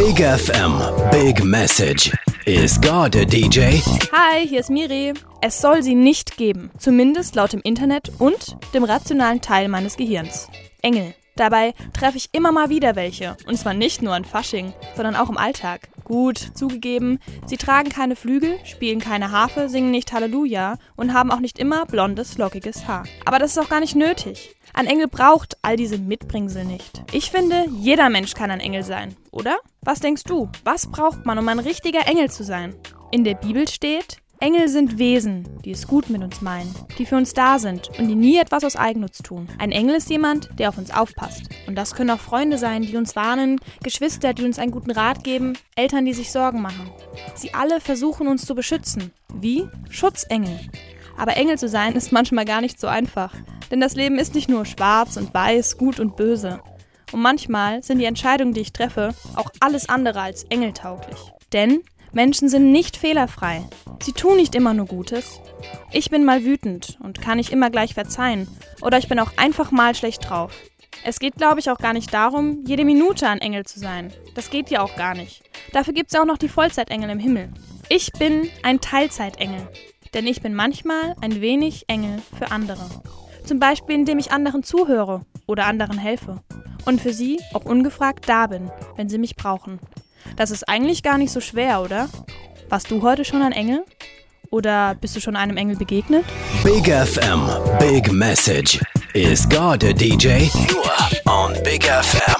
Big FM, Big Message. Is God a DJ? Hi, hier ist Miri. Es soll sie nicht geben, zumindest laut dem Internet und dem rationalen Teil meines Gehirns. Engel. Dabei treffe ich immer mal wieder welche. Und zwar nicht nur an Fasching, sondern auch im Alltag. Gut, zugegeben, sie tragen keine Flügel, spielen keine Harfe, singen nicht Halleluja und haben auch nicht immer blondes, lockiges Haar. Aber das ist auch gar nicht nötig. Ein Engel braucht all diese Mitbringsel nicht. Ich finde, jeder Mensch kann ein Engel sein, oder? Was denkst du? Was braucht man, um ein richtiger Engel zu sein? In der Bibel steht: Engel sind Wesen, die es gut mit uns meinen, die für uns da sind und die nie etwas aus Eigennutz tun. Ein Engel ist jemand, der auf uns aufpasst. Und das können auch Freunde sein, die uns warnen, Geschwister, die uns einen guten Rat geben, Eltern, die sich Sorgen machen. Sie alle versuchen uns zu beschützen. Wie? Schutzengel. Aber Engel zu sein ist manchmal gar nicht so einfach. Denn das Leben ist nicht nur schwarz und weiß, gut und böse. Und manchmal sind die Entscheidungen, die ich treffe, auch alles andere als engeltauglich. Denn Menschen sind nicht fehlerfrei. Sie tun nicht immer nur Gutes. Ich bin mal wütend und kann nicht immer gleich verzeihen. Oder ich bin auch einfach mal schlecht drauf. Es geht, glaube ich, auch gar nicht darum, jede Minute ein Engel zu sein. Das geht ja auch gar nicht. Dafür gibt es auch noch die Vollzeitengel im Himmel. Ich bin ein Teilzeitengel. Denn ich bin manchmal ein wenig Engel für andere. Zum Beispiel, indem ich anderen zuhöre oder anderen helfe. Und für sie auch ungefragt da bin, wenn sie mich brauchen. Das ist eigentlich gar nicht so schwer, oder? Warst du heute schon ein Engel? Oder bist du schon einem Engel begegnet? Big FM, Big Message. Is God a DJ? Nur on Big FM.